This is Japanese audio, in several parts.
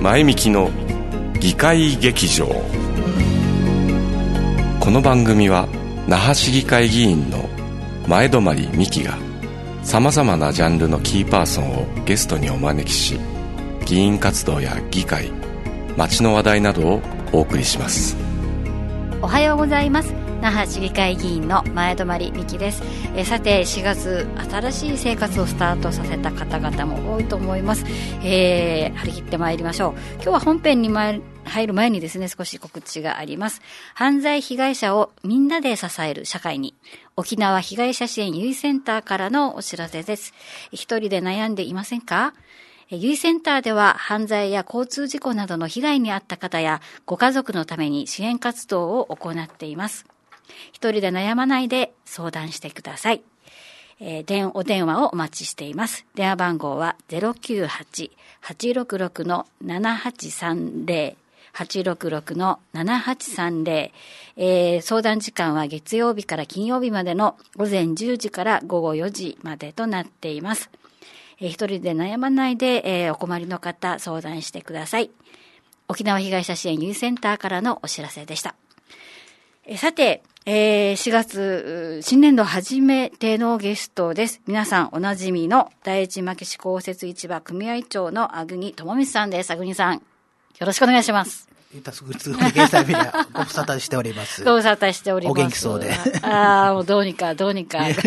前みきの議会劇場。この番組は那覇市議会議員の前泊美希がさまざまなジャンルのキーパーソンをゲストにお招きし、議員活動や議会、街の話題などをお送りします。 おはようございます。那覇市議会議員の前泊美希です。さて4月新しい生活をスタートさせた方々も多いと思います。張り切ってまいりましょう。今日は本編に入る前にですね、少し告知があります。犯罪被害者をみんなで支える社会に、沖縄被害者支援優位センターからのお知らせです。一人で悩んでいませんか？優位センターでは犯罪や交通事故などの被害に遭った方やご家族のために支援活動を行っています。一人で悩まないで相談してください。お電話をお待ちしています。電話番号は 098-866-7830 866-7830、相談時間は月曜日から金曜日までの午前10時から午後4時までとなっています。一人で悩まないで、お困りの方相談してください。沖縄被害者支援優位センターからのお知らせでした。さて、4月新年度初めてのゲストです。皆さんおなじみの第一牧志公設市場組合長の粟国智光さんです。粟国さん、よろしくお願いします。 ご無沙汰しております。 ご無沙汰しております。 お元気そうで。 もうどうにか。どう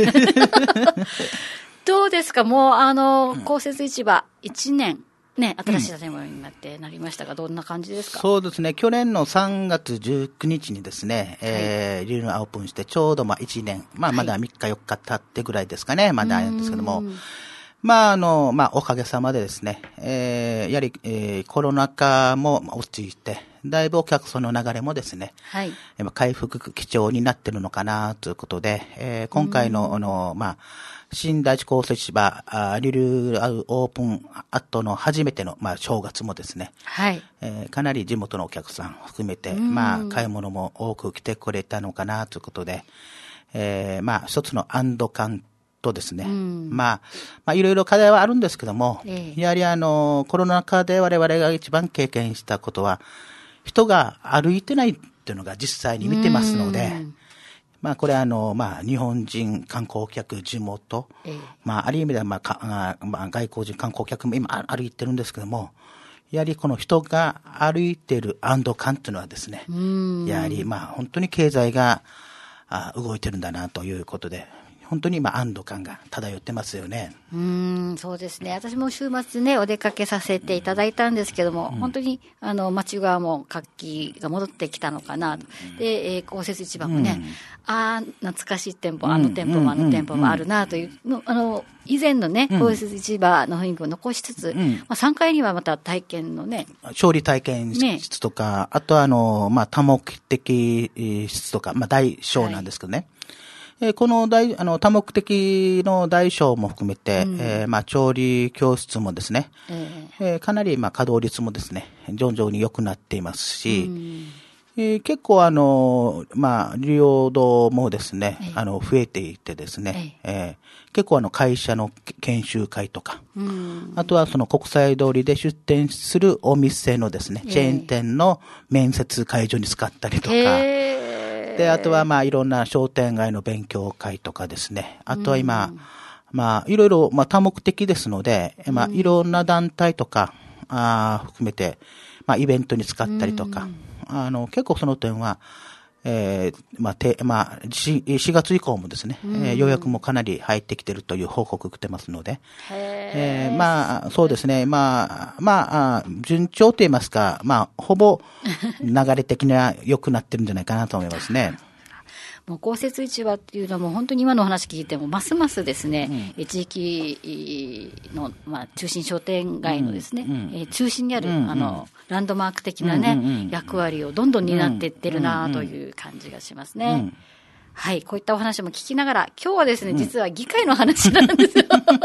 ですか？もう公設市場1年。ね、新しい建物になりましたが、どんな感じですか？ そうですね、去年の3月19日にですね、リニューアルオープンしてちょうど1年、まだ3日4日経ってぐらいですかね、まだあるんですけども、おかげさまでですね、やはり、コロナ禍も落ち着いて、だいぶお客さんの流れもですね、回復基調になっているのかなということで、今回の、新第一公設市場リニューアルオープン後の初めての、正月もですね、かなり地元のお客さん含めて、買い物も多く来てくれたのかなということで、一つの安堵感とですね、いろいろ課題はあるんですけども、やはりコロナ禍で我々が一番経験したことは、人が歩いてないっていうのが実際に見てますので、これ日本人観光客、地元、ある意味では外国人観光客も今歩いてるんですけども、やはりこの人が歩いている安堵感というのはですね、やはり本当に経済が動いてるんだなということで、本当に安堵感が漂ってますよね。 そうですね。私も週末ね、お出かけさせていただいたんですけども、本当に町側も活気が戻ってきたのかなと。で、公設市場もね、懐かしい店舗、店舗も店舗もあるなというの、以前のね、公設市場の雰囲気を残しつつ、3階にはまた体験のね、 調理体験室とか、あとは多目的室とか、大小なんですけどね。この多目的の大小も含めて、調理教室もですね、かなり稼働率もですね、徐々に良くなっていますし、結構利用度もですね、増えていてですね、結構会社の研修会とか、あとはその国際通りで出店するお店のですね、チェーン店の面接会場に使ったりとか、で、あとはいろんな商店街の勉強会とかですね。あとは今、いろいろ、多目的ですので、いろんな団体とか、含めて、イベントに使ったりとか、結構その点は、4月以降もですね、予約もかなり入ってきているという報告来てますので、そうですね、順調と言いますか、ほぼ流れ的には良くなってるんじゃないかなと思いますね。 もう公設市場っていうのはもう本当に今のお話聞いてもますますですね、地域の、中心商店街のですね、中心にあるランドマーク的なね、役割をどんどん担っていってるなという感じがしますね。はい、こういったお話も聞きながら、今日はですね、実は議会の話なんですよ。さて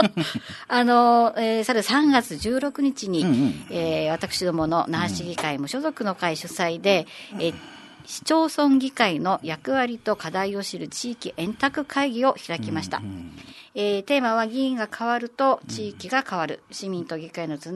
3月16日に、私どもの那覇市議会無所属の会主催で、市町村議会の役割と課題を知る地域円卓会議を開きました。テーマは議員が変わると地域が変わる、市民と議会のつ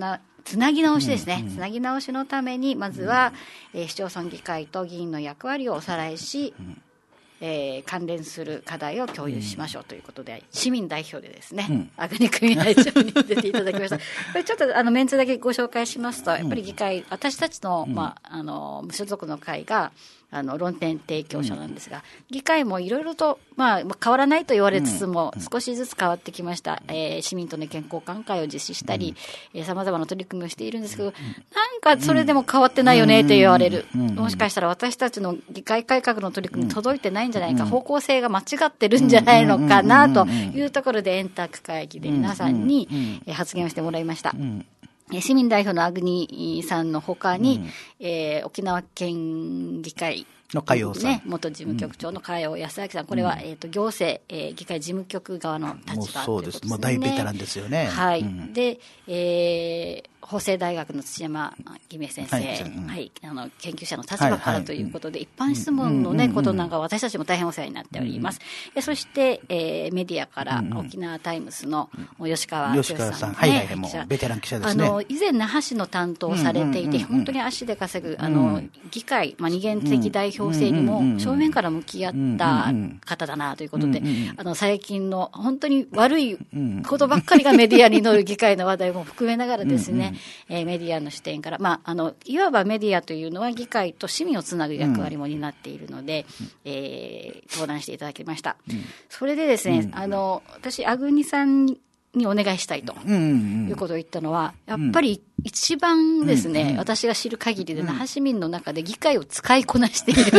つなぎ直しですね。つなぎ直しのために、まずは、市町村議会と議員の役割をおさらいし、関連する課題を共有しましょうということで、市民代表でですね、阿国組合長に出ていただきました。これちょっとメンツだけご紹介しますと、やっぱり議会、私たちの、無所属の会が、論点提供者なんですが、議会もいろいろと、変わらないと言われつつも、少しずつ変わってきました。市民との健康観会を実施したり、様々な取り組みをしているんですけど、なんかそれでも変わってないよねって言われる。もしかしたら私たちの議会改革の取り組み届いてないんじゃないか、方向性が間違ってるんじゃないのかなというところで、円卓会議で皆さんに発言をしてもらいました。市民代表の阿国さんのほかに、沖縄県議会の加陽さん、 元事務局長の加陽康明さん、これは、行政、議会事務局側の立場ということですね。 もう大ベテランですよね。 はい。で、法政大学の土山義明先生、研究者の立場からということで、一般質問のね、ことなんか私たちも大変お世話になっております。そして、メディアから沖縄タイムスの吉川剛さん、 もうベテラン記者ですね。 以前那覇市の担当されていて、本当に足で稼ぐ、議会、二元的代表制にも正面から向き合った方だなということで、最近の本当に悪いことばっかりがメディアに載る議会の話題も含めながらですね、メディアの視点から、いわばメディアというのは議会と市民をつなぐ役割も担っているので、登壇していただきました。それでですね、私、阿国さんにお願いしたいということを言ったのは、やっぱり一番ですね、私が知る限りで那覇市民の中で議会を使いこなしている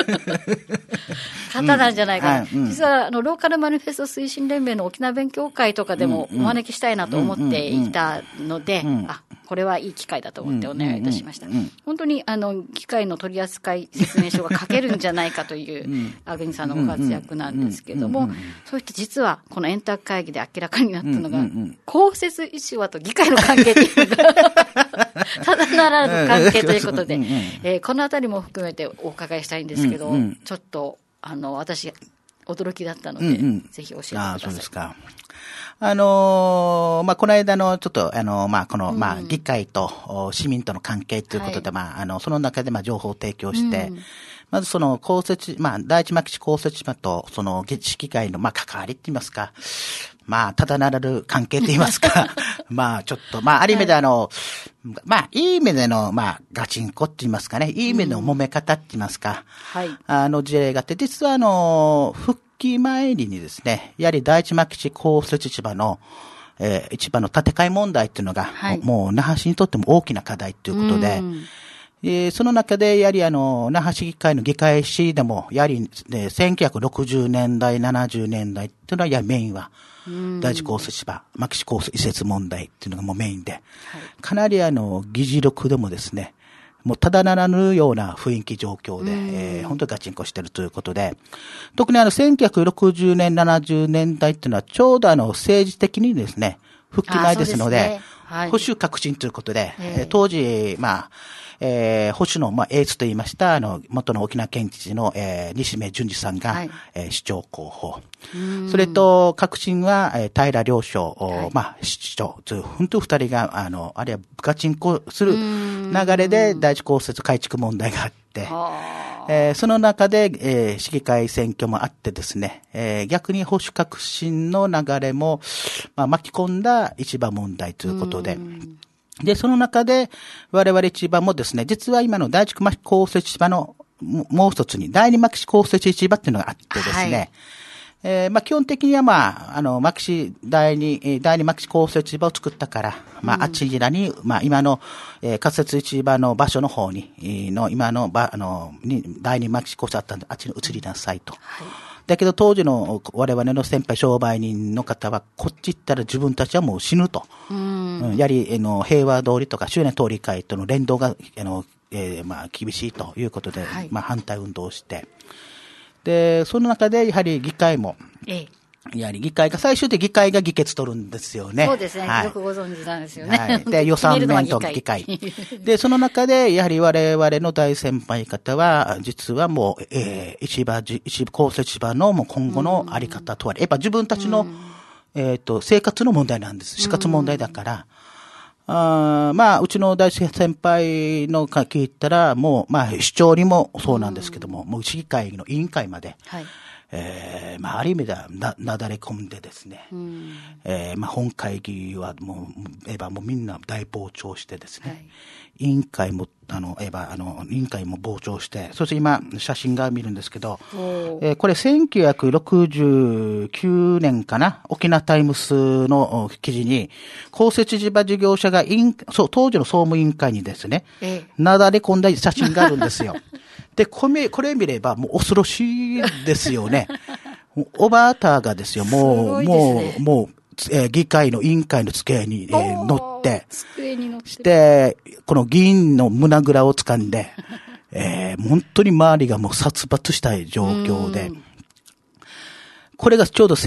方なんじゃないかな。実はローカルマニフェスト推進連盟の沖縄勉強会とかでもお招きしたいなと思っていたので、これはいい機会だと思ってお願いいたしました。本当に議会の取扱説明書が書けるんじゃないかという阿国さんのご活躍なんですけども、そういった実はこの円卓会議で明らかになったのが、公設市話と議会の関係というのがただならぬ関係ということで、このあたりも含めてお伺いしたいんですけど、ちょっと私驚きだったので、ぜひ教えてください。 そうですか。この間のちょっと、議会と市民との関係ということで、その中で情報を提供して、まずその公設、第一牧地公設島とその市議会の関わりって言いますか、ただならぬ関係って言いますか、ちょっと、ある意味でいい意味での、ガチンコって言いますかね、いい意味での揉め方って言いますか、事例があって、実は復帰前にですね、やはり第一牧地公設市場の、市場の建て替え問題っていうのが、もう那覇市にとっても大きな課題ということで、その中で、やはり那覇市議会の議会誌でも、やはり、1960年代、70年代っていうのは、メインは、第一公設芝、牧師公設移設問題っていうのがもうメインで、かなり議事録でもですね、もうただならぬような雰囲気状況で、本当にガチンコしてるということで、特に1960年、70年代っていうのは、ちょうど政治的にですね、復帰前ですので、保守革新ということで、当時、保守の、エースと言いました、元の沖縄県知事の、西目淳二さんが、市長候補。それと、革新は、平良章、市長という、本当二人が、あるいはガチンコする流れで、第一公設改築問題があって、その中で、市議会選挙もあってですね、逆に保守革新の流れも、巻き込んだ市場問題ということで、で、その中で、我々市場もですね、実は今の第一牧師公設市場のもう一つに、第二牧師公設市場っていうのがあってですね、基本的には牧師第二牧師公設市場を作ったから、あちらに、今の、仮設市場の場所の方に、今の第二牧師公設あったんで、あっちに移りなさいと。だけど当時の我々の先輩商売人の方は、こっち行ったら自分たちはもう死ぬと。やはり、平和通りとか周年通り会との連動が、厳しいということで、反対運動をして。で、その中で、やはり議会も、やはり最終的に議会が議決取るんですよね。 そうですね。よくご存知なんですよね。 で、予算面と議会。で、その中で、やはり我々の大先輩方は、実はもう、公設市場のもう今後のあり方とは、やっぱ自分たちの、生活の問題なんです。死活問題だから、 まあ、うちの大先輩の聞いたら、もう、まあ、市長にもそうなんですけども、もう市議会の委員会まで、はい、まあ、ある意味ではなだれ込んでですね、まあ、本会議はもうみんな大傍聴してですね、はい、委員会も、委員会も傍聴して、そして今、写真が見るんですけど、これ1969年かな、沖縄タイムスの記事に、公設地場事業者が当時の総務委員会にですね、なだれ込んだ写真があるんですよ。で、これ見ればもう恐ろしいですよね。おばあたがですよ、もう、議会の委員会の机に、乗って、して、この議員の胸ぐらを掴んで、本当に周りがもう殺伐したい状況で、これがちょうど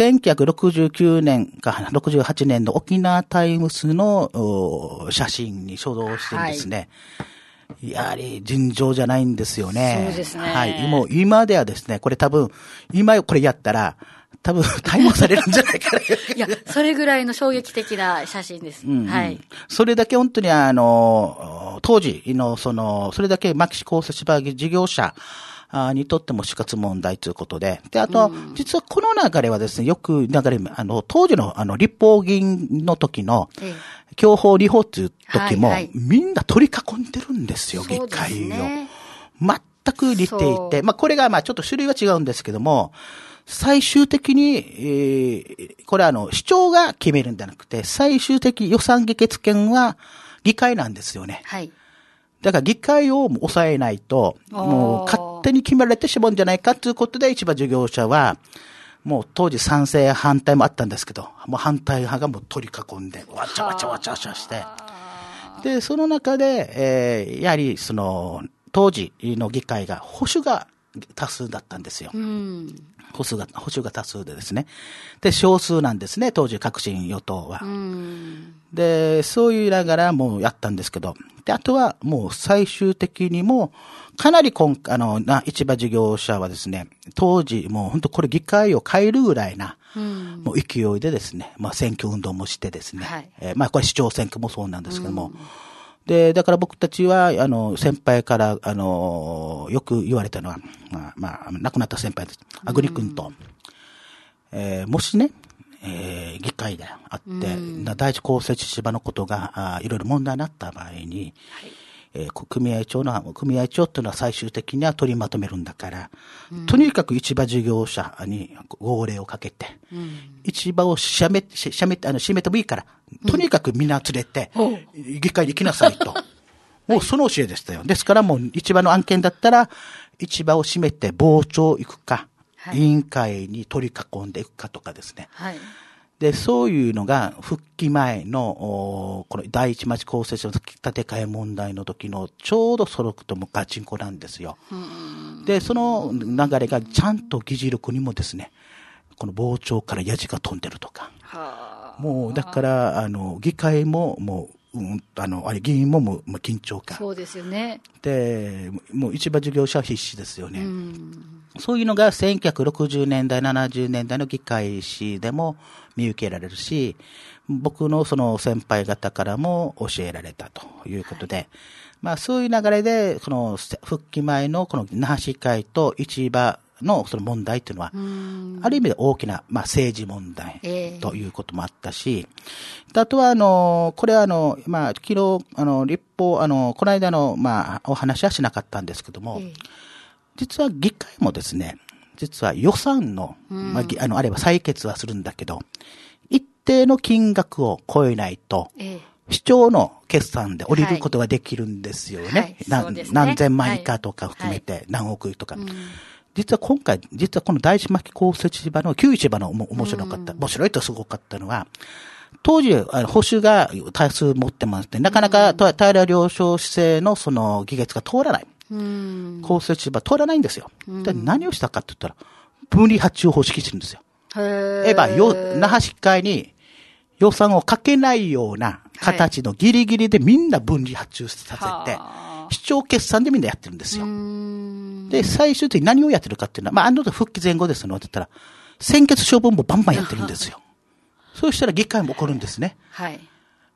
1969年か68年の沖縄タイムスの写真に所蔵してるんですね。はい、やはり尋常じゃないんですよね。 そうですね。 はい。もう今ではですね、これ多分、今これやったら、多分逮捕されるんじゃないかな。 いや、それぐらいの衝撃的な写真です。はい。 それだけ本当に当時のそれだけ牧師公設場事業者にとっても死活問題ということで。で、あと、実はこの流れはですね、よく当時の立法議員の時の、享保立法という時も、みんな取り囲んでるんですよ、議会を。全く似ていて、まあこれがちょっと種類は違うんですけども、最終的に、これ市長が決めるんじゃなくて、最終的予算議決権は議会なんですよね。はい。だから議会を抑えないと、もう勝手に決められてしまうんじゃないかということで、市場事業者は、もう当時賛成反対もあったんですけど、もう反対派がもう取り囲んで、わちゃわちゃわちゃわちゃして。で、その中で、やはり当時の議会が保守が多数だったんですよ。保守が多数でですね。で、少数なんですね、当時革新与党は。で、そういうながらもうやったんですけど、で、あとはもう最終的にも、かなり市場事業者はですね、当時もう本当これ議会を変えるぐらいな、もう勢いでですね、まあ選挙運動もしてですね、はい、まあこれ市長選挙もそうなんですけども、で、だから僕たちは、先輩から、よく言われたのは、亡くなった先輩です。アグリ君と、もしね、議会であって、第一公設地場のことが、いろいろ問題になった場合に、組合長っていうのは最終的には取りまとめるんだから、とにかく市場事業者に号令をかけて、市場を閉めてもいいから、とにかくみんな連れて、議会に行きなさいと。もうその教えでしたよ。ですからもう市場の案件だったら、市場を閉めて傍聴行くか、委員会に取り囲んでいくかとかですね。はい、で、そういうのが復帰前の、この第一町公設の建て替え問題の時のちょうどそろくともガチンコなんですよ。で、その流れがちゃんと議事録にもですね、この傍聴からヤジが飛んでるとか。もう、だから、議会ももう、議員ももう緊張感。 そうですよね。 で、もう市場事業者は必死ですよね。そういうのが1960年代、70年代の議会史でも見受けられるし、僕のその先輩方からも教えられたということで、はい、まあそういう流れで、この復帰前のこの那覇市会と市場のその問題というのは、ある意味で大きな、まあ政治問題ということもあったし、あとはこれはまあ昨日、立法、この間の、まあお話はしなかったんですけども、実は議会もですね、実は予算の、まあ、あれば採決はするんだけど、一定の金額を超えないと、市長の決算で降りることができるんですよね。はい、何千万以下とか含めて何億とか。実はこの第一牧公設市場の旧市場の面白いとすごかったのは、当時、保守が多数持ってますね。なかなか平良商市政のその議決が通らない。公設市場通らないんですよ。で、何をしたかって言ったら、分離発注方式するんですよ。那覇市会に予算をかけないような形のギリギリでみんな分離発注させて、市長決算でみんなやってるんですよ。で、最終的に何をやってるかっていうのは、まあ、復帰前後ですのって言ったら、先決処分もバンバンやってるんですよ。そうしたら議会も起こるんですね。はい。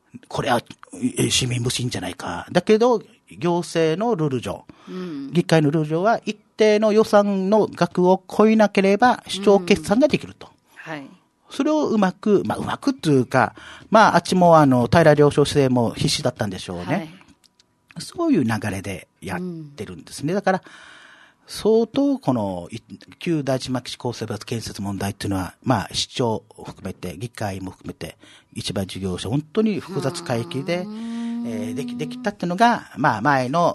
これは市民無信じゃないか。だけど、行政のルール上、議会のルール上は一定の予算の額を超えなければ市長決算ができると。 はい。 それをうまくっていうか、あっちも平良少生も必死だったんでしょうね。はい、そういう流れでやってるんですね。だから、相当この旧第一牧師構成物建設問題っていうのは、市長を含めて、議会も含めて、市場事業者、本当に複雑回帰で、できたっていうのが、前の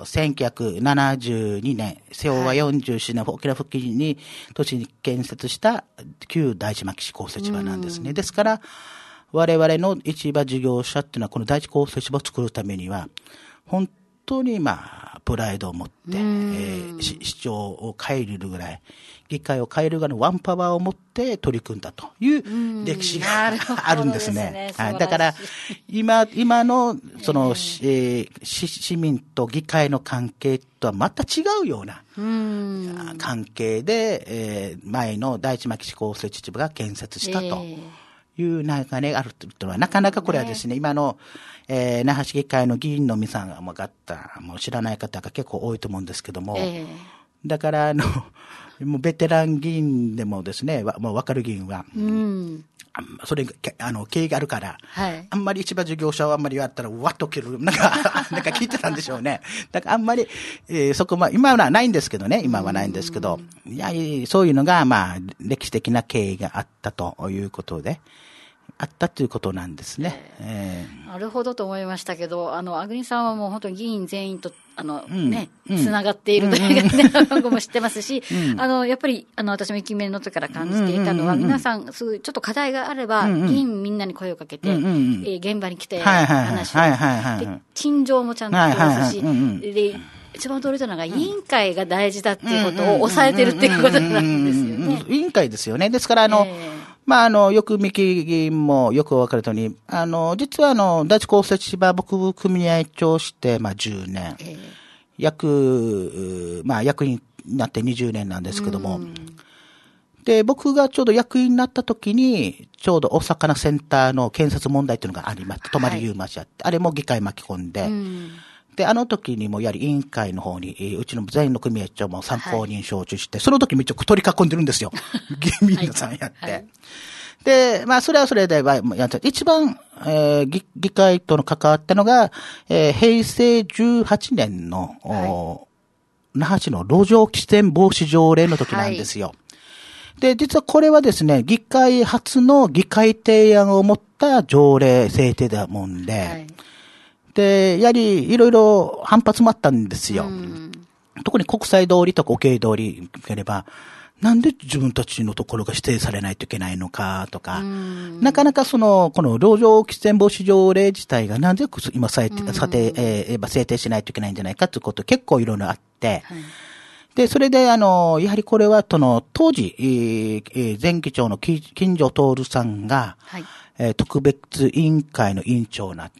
1972年、昭和47年、沖縄復帰に土地に建設した旧第一牧師構成市場なんですね。ですから、我々の市場事業者っていうのは、この第一構成市場を作るためには、本当にプライドを持って、市長を変えるぐらい、議会を変えるぐらいのワンパワーを持って取り組んだという歴史があるんですね。だから、今の、市民と議会の関係とはまた違うような関係で、前の第一牧師構成秩父が建設したという流れがあるというのは、なかなかこれはですね、今の、那覇市議会の議員の皆さんがもう知らない方が結構多いと思うんですけども、だからもうベテラン議員でもですね、もう分かる議員は、それ経緯があるから、はい、あんまり市場事業者はあんまり言われたら、わっと切る、なんか聞いてたんでしょうね。だからあんまり、そこ今はないんですけどね、今はないんですけど、そういうのが、歴史的な経緯があったということで、あったということなんですね。 なるほどと思いましたけど、アグニさんはもう本当に議員全員と、つながっているというか、僕も知ってますし、やっぱり、私も1期目の時から感じていたのは、皆さん、ちょっと課題があれば、議員みんなに声をかけて、現場に来て話をして、陳情もちゃんとしてますし、で、一番驚いたのが、委員会が大事だっていうことを抑えてるっていうことなんですよね。 委員会ですよね。ですから、よく三木議員もよくわかるとおり、実は第一構成市場僕組合長して、10年。役員になって20年なんですけども。で、僕がちょうど役員になった時に、ちょうどお魚センターの建設問題っていうのがありまして、泊遊町あって、あれも議会巻き込んで、で、時にもやはり委員会の方に、うちの全員の組合長も参考人招致して、その時も一応取り囲んでるんですよ。皆さんやって。で、それはそれで、一番、議会との関わったのが、平成18年の、那覇市の路上喫煙防止条例の時なんですよ。で、実はこれはですね、議会初の議会提案を持った条例制定だもんで、で、やはりいろいろ反発もあったんですよ。特に国際通りとかOK通り行ければ、なんで自分たちのところが指定されないといけないのかとか、なかなかこの路上喫煙防止条例自体がなんで今制定しないといけないんじゃないかということ結構いろいろあって、で、それでやはりこれは当時、前議長の金城徹さんが、特別委員会の委員長になって、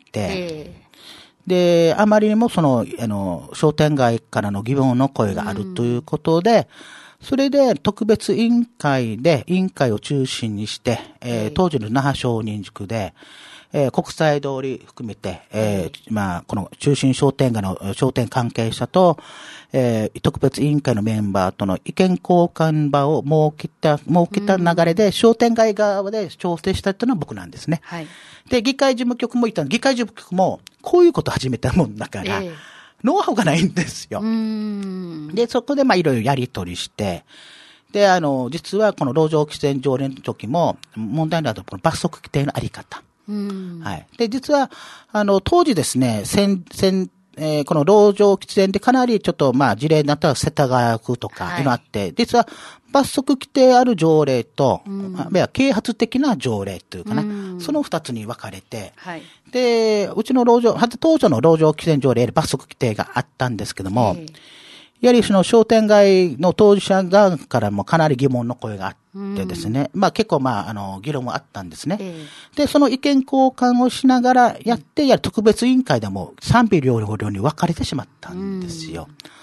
で、あまりにも商店街からの疑問の声があるということで、それで特別委員会を中心にして、当時の那覇商人塾で、国際通り含めて、この中心商店街の商店関係者と、特別委員会のメンバーとの意見交換場を設けた流れで、商店街側で調整したというのは僕なんですね。で、議会事務局も議会事務局も、こういうことを始めたもんだから、ノウハウがないんですよ。で、そこでいろいろやり取りして、で、実はこの路上喫煙条例の時も、問題なのはこの罰則規定のあり方。で、実は、当時ですね、この路上喫煙でかなりちょっと事例になったら世田谷区とかいうのあって、実は罰則規定ある条例と、啓発的な条例というかな、その二つに分かれて、で、うちの当初の路上喫煙条例で罰則規定があったんですけども、やはりその商店街の当事者側からもかなり疑問の声があってですね、結構議論もあったんですね。で、その意見交換をしながらやって、やはり特別委員会でも賛否両論に分かれてしまったんですよ。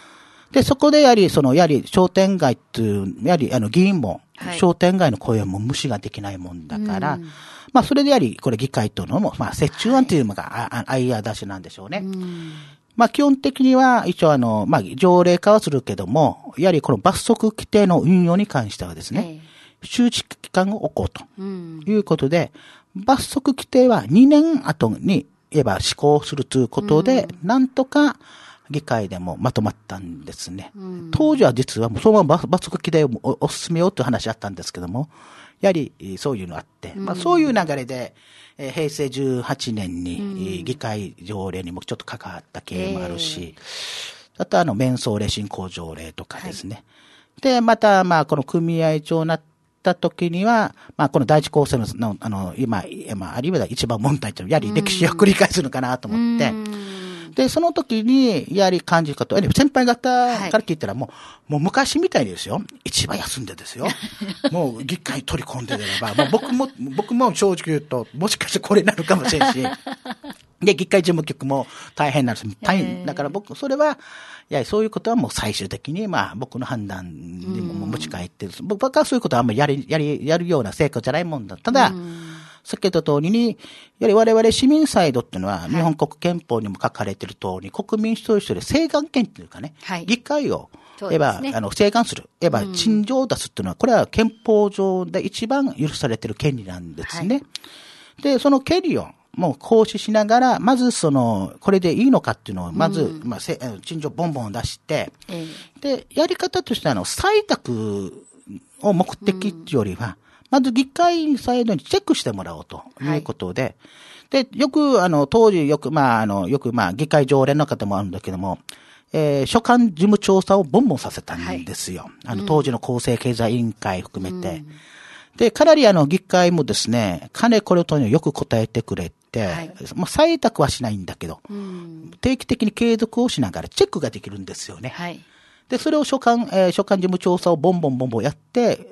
で、そこでやはり商店街っていう、やはり議員も、商店街の声も無視ができないもんだから、まあ、それでやはり、これ議会とのも、まあ、折衷案というのが、間出しなんでしょうね。まあ、基本的には、一応まあ、条例化はするけども、やはりこの罰則規定の運用に関してはですね、周知期間を置こうということで、罰則規定は2年後に言えば施行するということで、なんとか議会でもまとまったんですね。当時は実はもうそのまま罰則規定を進めようという話あったんですけども、やはりそういうのあって、まあそういう流れで、平成18年に議会条例にもちょっと関わった経緯もあるし、あと綿装令進行条例とかですね。で、またまあこの組合長になった時には、まあこの第一構成の今、ある意味で一番問題というのは、やはり歴史を繰り返すのかなと思って、で、その時に、やはり感じること、先輩方から聞いたらもう昔みたいにですよ、一番休んでですよ。もう議会取り込んでれば、まあ僕も正直言うと、もしかしてこれになるかもしれんし、で、議会事務局も大変なんです。だからそれは、いや、そういうことはもう最終的に、まあ僕の判断にも持ち帰ってる。僕はそういうことはあんまりやるような成果じゃないもんだ。ただ、先ほど通りに、やはり我々市民サイドっていうのは、日本国憲法にも書かれている通り、国民一人一人で請願権というかね、議会を、請願する、陳情を出すっていうのは、これは憲法上で一番許されている権利なんですね。で、その権利を、もう行使しながら、まずこれでいいのかっていうのを、まず、陳情ボンボン出して、で、やり方として採択を目的っていうよりは、まず議会サイドにチェックしてもらおうということで、で、当時議会常連の方もあるんだけども、所管事務調査をボンボンさせたんですよ。当時の厚生経済委員会含めて。で、かなり議会もですね、かねこれとよく答えてくれて、まあ、採択はしないんだけど、定期的に継続をしながらチェックができるんですよね。で、それを所管事務調査をボンボンやって、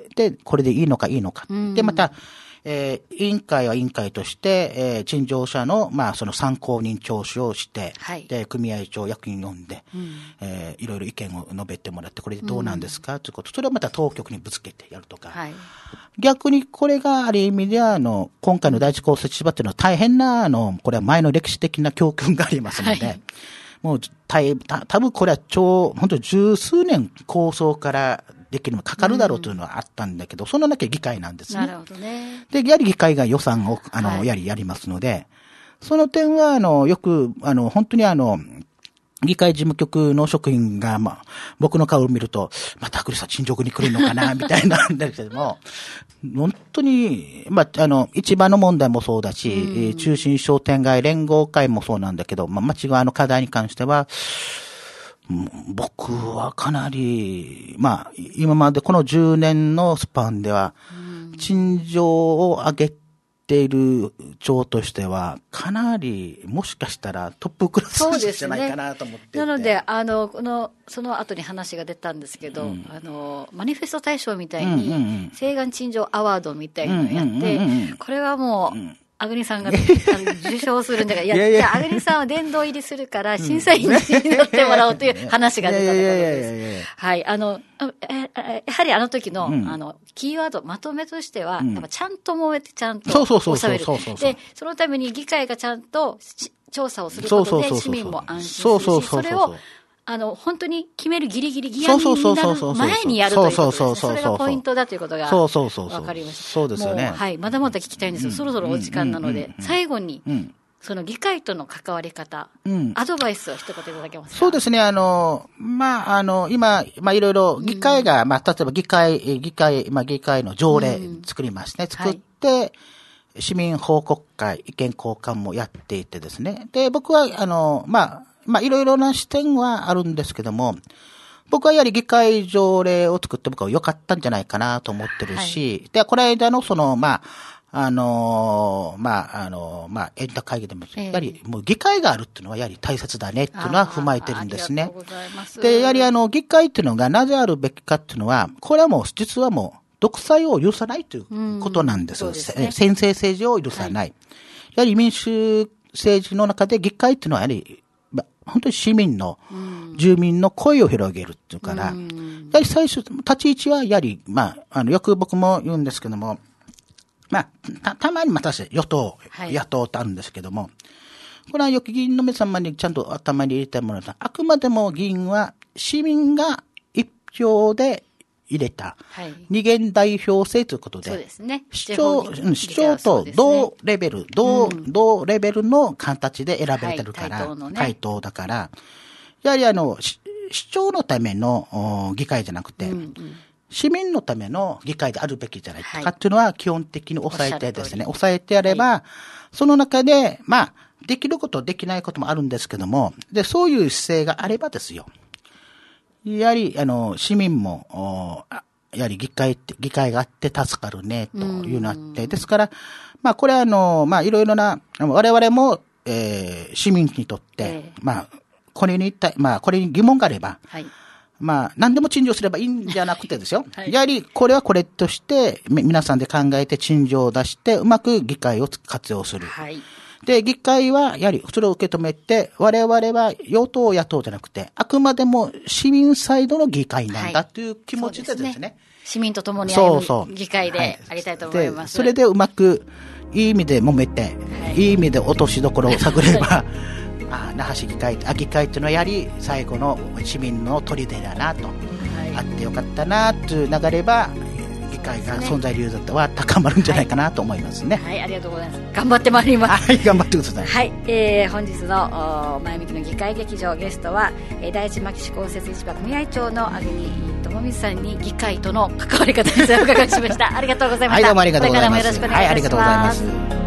で、これでいいのか。で、また、委員会は委員会として、陳情者の、まあ、その参考人聴取をして、で、組合長役員呼んで、いろいろ意見を述べてもらって、これでどうなんですか、ということ。それをまた当局にぶつけてやるとか。逆にこれがある意味では、今回の第一公設芝っていうのは大変な、これは前の歴史的な教訓がありますので、もう、多分これは本当十数年構想からできるのかかるだろうというのはあったんだけど、その中議会なんですね。 なるほどね。 で、やはり議会が予算を、やりますので、その点は、よく、本当に議会事務局の職員が、まあ、僕の顔を見ると、また、クリスさん、陳情に来るのかな、みたいなんだけども、本当に、まあ、市場の問題もそうだし、中心商店街連合会もそうなんだけど、まあ、町側の課題に関しては、僕はかなり、まあ、今までこの10年のスパンでは、陳情を上げている町としては、かなり、もしかしたらトップクラスじゃないかなと思っていて。 なので、その後に話が出たんですけど、マニフェスト大賞みたいに、請願陳情アワードみたいなのをやって、これはもう、アグニさんが受賞するんだから、じゃあアグニさんは殿堂入りするから、審査員になってもらおうという話が出たところです。はい。やはり時の、キーワード、まとめとしては、やっぱちゃんと燃えてちゃんと収める。で、そのために議会がちゃんと調査をすることで、市民も安心するし、それを、本当に決めるギリギリ議案になる前にやるということですね。それがポイントだということが分かりました。 そうですよね。 はい。まだまだ聞きたいんですけど、そろそろお時間なので、最後に、その議会との関わり方、アドバイスを一言いただけますか？ そうですね。今、いろいろ議会が、例えば議会の条例作りましてね。作って、市民報告会、意見交換もやっていてですね。で、僕は、いろいろな視点はあるんですけども、僕はやはり議会条例を作って僕は良かったんじゃないかなと思ってるし、で、この間の円卓会議でも、やはりもう議会があるっていうのはやはり大切だねっていうのは踏まえてるんですね。で、やはり議会っていうのがなぜあるべきかっていうのは、これはもう実はもう独裁を許さないということなんですよ。専制政治を許さない。やはり民主政治の中で議会っていうのはやはり、 本当に市民の、住民の声を広げるっていうから、やはり最初、立ち位置はやはり、よく僕も言うんですけども、たまに私、与党、野党ってあるんですけども、これはよく議員の皆様にちゃんと頭に入れてもらうと、あくまでも議員は市民が一票で入れた、二元代表制ということで、 そうですね、 市長と同レベルの形で選ばれてるから、対等だから、やはり市長のための議会じゃなくて、市民のための議会であるべきじゃないかっていうのは基本的に抑えてですね、抑えてやれば、その中で、できることできないこともあるんですけども、で、そういう姿勢があればですよ。やはり、市民も、やはり議会があって助かるね、というのがあって、ですから、これはいろいろな、我々も、市民にとって、これに疑問があれば、何でも陳情すればいいんじゃなくてですよ。やはり、これはこれとして、皆さんで考えて陳情を出して、うまく議会を活用する。で、議会は、やはり、それを受け止めて、我々は与党、野党じゃなくて、あくまでも市民サイドの議会なんだという気持ちでですね。 市民と共に歩む議会でありたいと思います。 それでうまく、いい意味で揉めて、いい意味で落としどころを探れば、那覇市議会っていうのはやはり最後の市民の砦だなと、あってよかったなという流れば、議会が存在理由だったは高まるんじゃないかなと思いますね。 ありがとうございます。頑張ってまいります。 頑張ってください。 本日の前向きの議会劇場ゲストは、第一牧志公設市場組合長の粟国智光さんに議会との関わり方についてお伺いしました。ありがとうございました。 どうもありがとうございます。 これからもよろしくお願いします。 ありがとうございます。